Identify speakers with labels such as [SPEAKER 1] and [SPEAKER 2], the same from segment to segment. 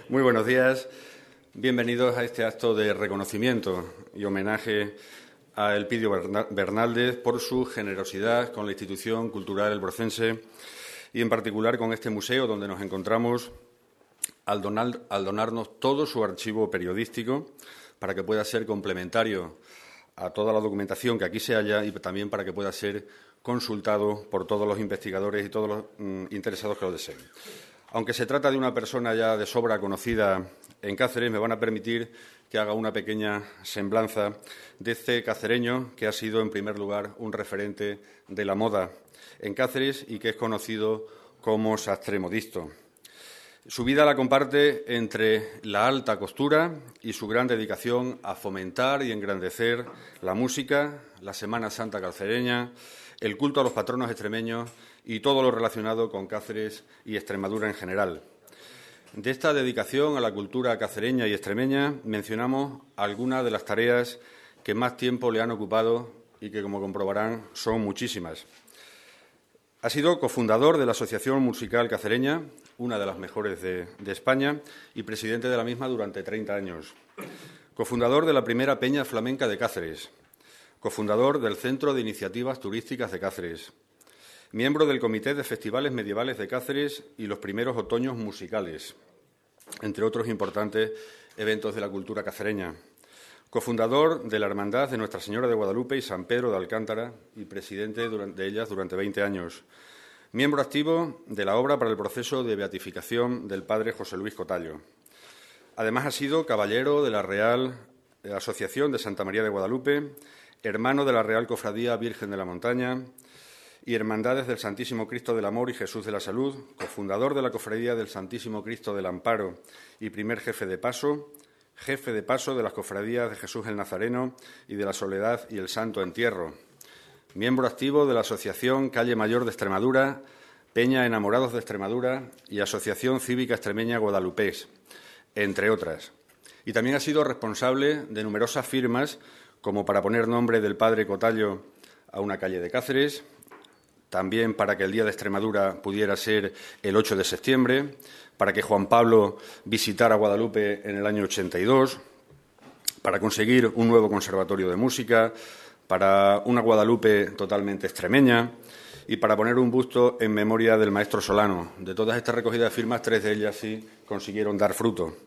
[SPEAKER 1] Muy buenos días. Bienvenidos a este acto de reconocimiento y homenaje a Elpidio Bernaldez por su generosidad con la institución cultural elbrocense y, en particular, con este museo donde nos encontramos al donarnos todo su archivo periodístico para que pueda ser complementario a toda la documentación que aquí se halla y también para que pueda ser consultado por todos los investigadores y todos los interesados que lo deseen. Aunque se trata de una persona ya de sobra conocida en Cáceres, me van a permitir que haga una pequeña semblanza de este cacereño que ha sido, en primer lugar, un referente de la moda en Cáceres y que es conocido como Sastre Modisto. Su vida la comparte entre la alta costura y su gran dedicación a fomentar y engrandecer la música, la Semana Santa cacereña, el culto a los patronos extremeños y todo lo relacionado con Cáceres y Extremadura en general. De esta dedicación a la cultura cacereña y extremeña mencionamos algunas de las tareas que más tiempo le han ocupado y que, como comprobarán, son muchísimas. Ha sido cofundador de la Asociación Musical Cacereña, una de las mejores de España, y presidente de la misma durante 30 años. Cofundador de la primera Peña Flamenca de Cáceres. Cofundador del Centro de Iniciativas Turísticas de Cáceres. Miembro del Comité de Festivales Medievales de Cáceres y los primeros otoños musicales, entre otros importantes eventos de la cultura cacereña. Cofundador de la Hermandad de Nuestra Señora de Guadalupe y San Pedro de Alcántara y presidente de ellas durante 20 años. Miembro activo de la obra para el proceso de beatificación del padre José Luis Cotallo. Además, ha sido caballero de la Real Asociación de Santa María de Guadalupe, hermano de la Real Cofradía Virgen de la Montaña y Hermandades del Santísimo Cristo del Amor y Jesús de la Salud, cofundador de la Cofradía del Santísimo Cristo del Amparo y primer jefe de paso de las Cofradías de Jesús el Nazareno y de la Soledad y el Santo Entierro. Miembro activo de la Asociación Calle Mayor de Extremadura, Peña Enamorados de Extremadura y Asociación Cívica Extremeña Guadalupés, entre otras. Y también ha sido responsable de numerosas firmas, como para poner nombre del padre Cotallo a una calle de Cáceres, también para que el Día de Extremadura pudiera ser el 8 de septiembre, para que Juan Pablo visitara Guadalupe en el año 82, para conseguir un nuevo conservatorio de música, para una Guadalupe totalmente extremeña y para poner un busto en memoria del maestro Solano. De todas estas recogidas de firmas, 3 de ellas sí consiguieron dar fruto.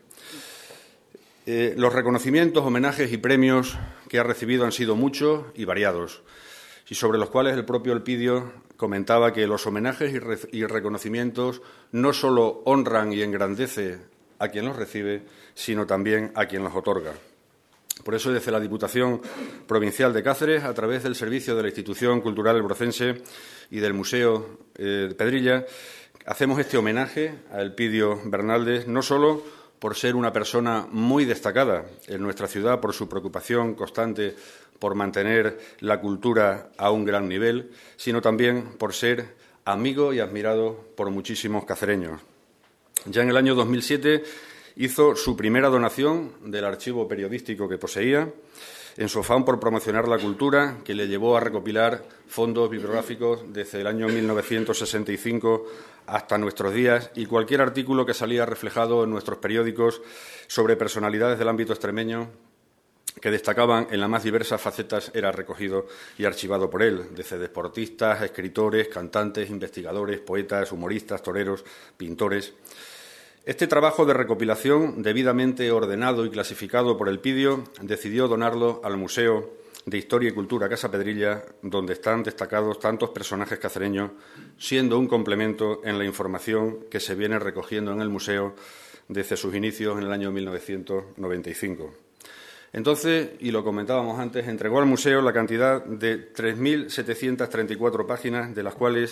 [SPEAKER 1] Los reconocimientos, homenajes y premios que ha recibido han sido muchos y variados, y sobre los cuales el propio Elpidio comentaba que los homenajes y reconocimientos no solo honran y engrandecen a quien los recibe, sino también a quien los otorga. Por eso, desde la Diputación Provincial de Cáceres, a través del servicio de la Institución Cultural Elbrocense y del Museo Pedrilla, hacemos este homenaje a Elpidio Bernaldez, no solo por ser una persona muy destacada en nuestra ciudad, por su preocupación constante por mantener la cultura a un gran nivel, sino también por ser amigo y admirado por muchísimos cacereños. Ya en el año 2007 hizo su primera donación del archivo periodístico que poseía, en su afán por promocionar la cultura, que le llevó a recopilar fondos bibliográficos desde el año 1965 hasta nuestros días, y cualquier artículo que salía reflejado en nuestros periódicos sobre personalidades del ámbito extremeño que destacaban en las más diversas facetas era recogido y archivado por él, desde deportistas, escritores, cantantes, investigadores, poetas, humoristas, toreros, pintores. Este trabajo de recopilación, debidamente ordenado y clasificado por Elpidio, decidió donarlo al Museo de Historia y Cultura Casa Pedrilla, donde están destacados tantos personajes cacereños, siendo un complemento en la información que se viene recogiendo en el museo desde sus inicios en el año 1995. Entonces, y lo comentábamos antes, entregó al museo la cantidad de 3.734 páginas, de las cuales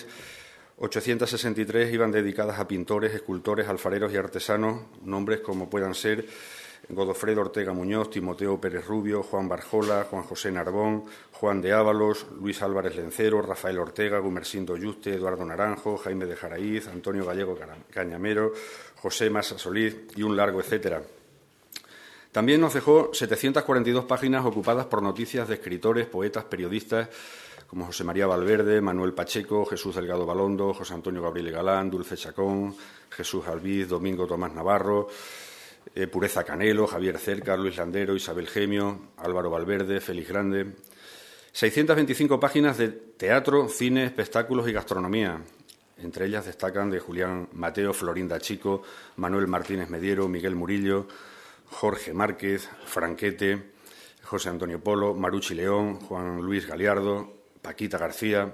[SPEAKER 1] 863 iban dedicadas a pintores, escultores, alfareros y artesanos, nombres como puedan ser Godofredo Ortega Muñoz, Timoteo Pérez Rubio, Juan Barjola, Juan José Narbón, Juan de Ábalos, Luis Álvarez Lencero, Rafael Ortega, Gumersindo Yuste, Eduardo Naranjo, Jaime de Jaraíz, Antonio Gallego Cañamero, José Massa Solís y un largo etcétera. También nos dejó 742 páginas ocupadas por noticias de escritores, poetas, periodistas, como José María Valverde, Manuel Pacheco, Jesús Delgado Balondo, José Antonio Gabriel Galán, Dulce Chacón, Jesús Albiz, Domingo Tomás Navarro, Pureza Canelo, Javier Cerca, Luis Landero, Isabel Gemio, Álvaro Valverde, Félix Grande. 625 páginas de teatro, cine, espectáculos y gastronomía. Entre ellas destacan de Julián Mateo, Florinda Chico, Manuel Martínez Mediero, Miguel Murillo, Jorge Márquez, Franquete, José Antonio Polo, Marucci León, Juan Luis Galiardo, Paquita García.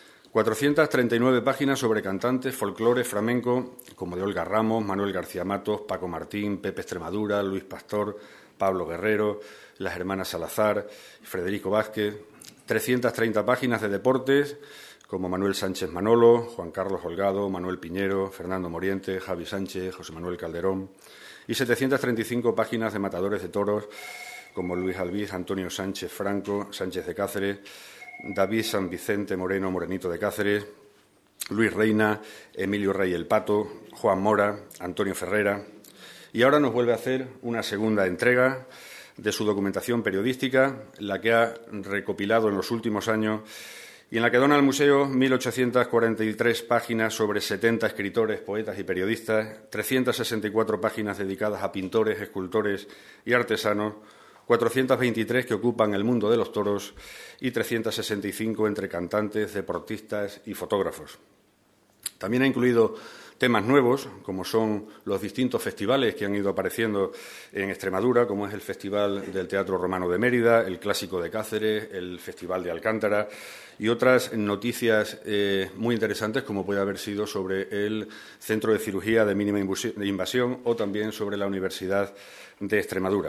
[SPEAKER 1] 439 páginas sobre cantantes, folclore, flamenco, como de Olga Ramos, Manuel García Matos, Paco Martín, Pepe Extremadura, Luis Pastor, Pablo Guerrero, las hermanas Salazar, Federico Vázquez. 330 páginas de deportes, como Manuel Sánchez Manolo, Juan Carlos Holgado, Manuel Piñero, Fernando Moriente, Javi Sánchez, José Manuel Calderón. Y 735 páginas de matadores de toros, como Luis Albiz, Antonio Sánchez Franco, Sánchez de Cáceres, David San Vicente Moreno, Morenito de Cáceres, Luis Reina, Emilio Rey el Pato, Juan Mora, Antonio Ferrera. Y ahora nos vuelve a hacer una segunda entrega de su documentación periodística, la que ha recopilado en los últimos años y en la que dona al museo 1.843 páginas sobre 70 escritores, poetas y periodistas, 364 páginas dedicadas a pintores, escultores y artesanos, 423 que ocupan el mundo de los toros y 365 entre cantantes, deportistas y fotógrafos. También ha incluido temas nuevos, como son los distintos festivales que han ido apareciendo en Extremadura, como es el Festival del Teatro Romano de Mérida, el Clásico de Cáceres, el Festival de Alcántara y otras noticias muy interesantes, como puede haber sido sobre el Centro de Cirugía de Mínima Invasión o también sobre la Universidad de Extremadura.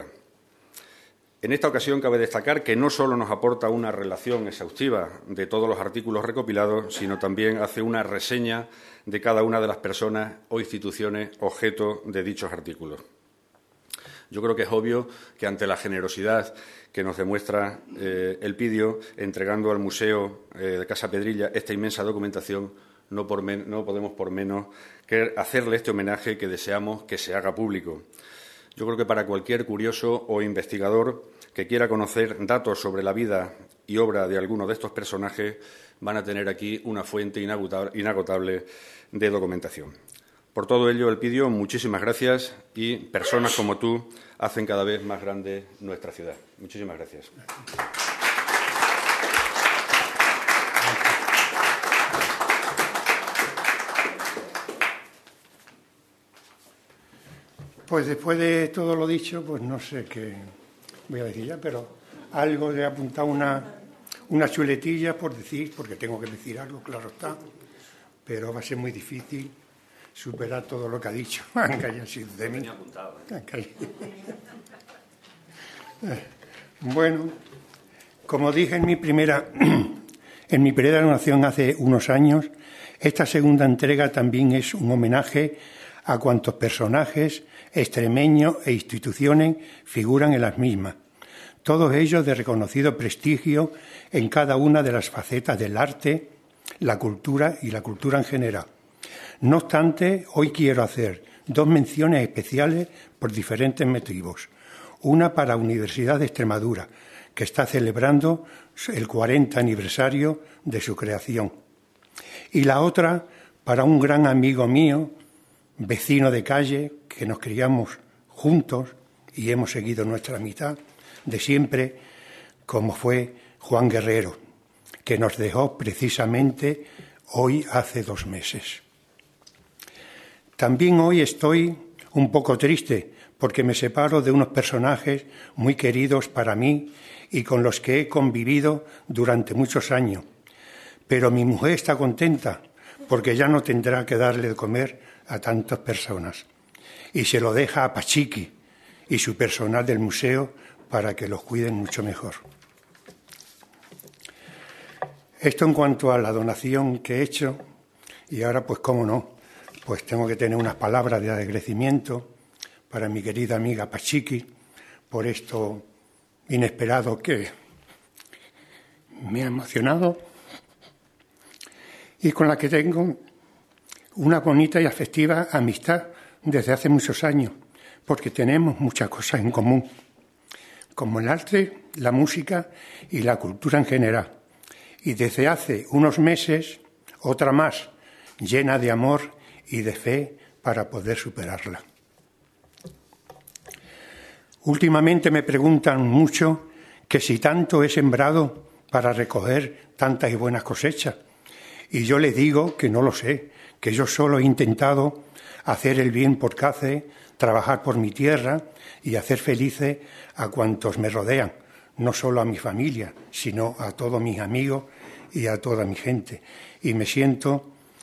[SPEAKER 1] En esta ocasión cabe destacar que no solo nos aporta una relación exhaustiva de todos los artículos recopilados, sino también hace una reseña de cada una de las personas o instituciones objeto de dichos artículos. Yo creo que es obvio que ante la generosidad que nos demuestra Elpidio, entregando al Museo de Casa Pedrilla esta inmensa documentación, no podemos por menos que hacerle este homenaje que deseamos que se haga público. Yo creo que para cualquier curioso o investigador que quiera conocer datos sobre la vida y obra de alguno de estos personajes, van a tener aquí una fuente inagotable de documentación. Por todo ello, Elpidio, muchísimas gracias y personas como tú hacen cada vez más grande nuestra ciudad. Muchísimas gracias.
[SPEAKER 2] Pues después de todo lo dicho, pues no sé qué voy a decir ya, pero algo de apuntar una chuletilla por decir, porque tengo que decir algo, claro está, pero va a ser muy difícil superar todo lo que ha dicho, aunque haya sido de mí. Bueno, como dije en mi primera donación hace unos años, esta segunda entrega también es un homenaje a cuantos personajes extremeños e instituciones figuran en las mismas, todos ellos de reconocido prestigio en cada una de las facetas del arte, la cultura y la cultura en general. No obstante, hoy quiero hacer dos menciones especiales por diferentes motivos. Una para la Universidad de Extremadura, que está celebrando el 40 aniversario de su creación. Y la otra para un gran amigo mío, vecino de calle, que nos criamos juntos y hemos seguido nuestra mitad de siempre, como fue Juan Guerrero, que nos dejó precisamente hoy hace 2 meses. También hoy estoy un poco triste porque me separo de unos personajes muy queridos para mí y con los que he convivido durante muchos años. Pero mi mujer está contenta porque ya no tendrá que darle de comer a tantas personas. Y se lo deja a Pachiqui y su personal del museo para que los cuiden mucho mejor. Esto en cuanto a la donación que he hecho, y ahora pues cómo no, pues tengo que tener unas palabras de agradecimiento para mi querida amiga Pachiqui por esto inesperado que me ha emocionado y con la que tengo una bonita y afectiva amistad desde hace muchos años, porque tenemos muchas cosas en común, como el arte, la música y la cultura en general. Y desde hace unos meses, otra más, llena de amor y de fe para poder superarla. Últimamente me preguntan mucho que si tanto he sembrado para recoger tantas y buenas cosechas. Y yo les digo que no lo sé, que yo solo he intentado hacer el bien por Cáceres, trabajar por mi tierra y hacer felices a cuantos me rodean, no solo a mi familia, sino a todos mis amigos y a toda mi gente. Y me siento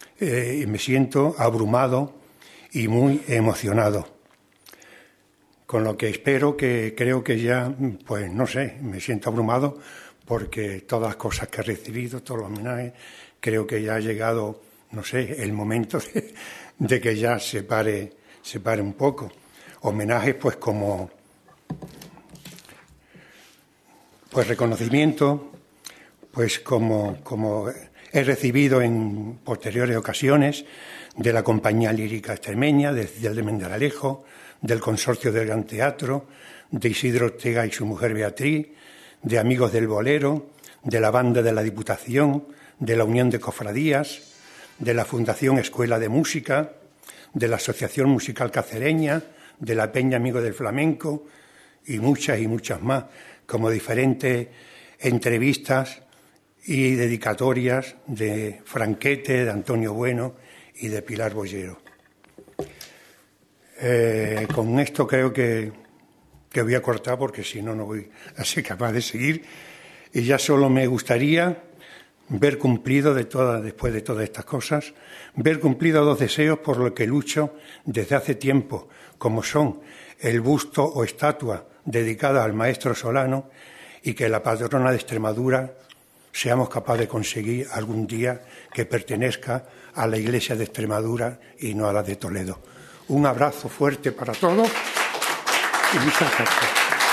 [SPEAKER 2] abrumado y muy emocionado. Con lo que espero que creo que ya, pues no sé, me siento abrumado porque todas las cosas que he recibido, todos los homenajes, creo que ya ha llegado, no sé, el momento de que ya se pare un poco. Homenajes pues como pues reconocimiento, pues como he recibido en posteriores ocasiones de la Compañía Lírica Extremeña, del de Mendralejo, del Consorcio del Gran Teatro, de Isidro Ortega y su mujer Beatriz, de Amigos del Bolero, de la Banda de la Diputación, de la Unión de Cofradías, de la Fundación Escuela de Música, de la Asociación Musical Cacereña, de la Peña Amigos del Flamenco y muchas más, como diferentes entrevistas y dedicatorias de Franquete, de Antonio Bueno y de Pilar Bollero. Con esto creo que voy a cortar porque si no, no voy a ser capaz de seguir. Y ya solo me gustaría ver cumplido, después de todas estas cosas, ver cumplido 2 deseos por los que lucho desde hace tiempo, como son el busto o estatua dedicada al maestro Solano y que la patrona de Extremadura seamos capaces de conseguir algún día que pertenezca a la Iglesia de Extremadura y no a la de Toledo. Un abrazo fuerte para todos y muchas gracias.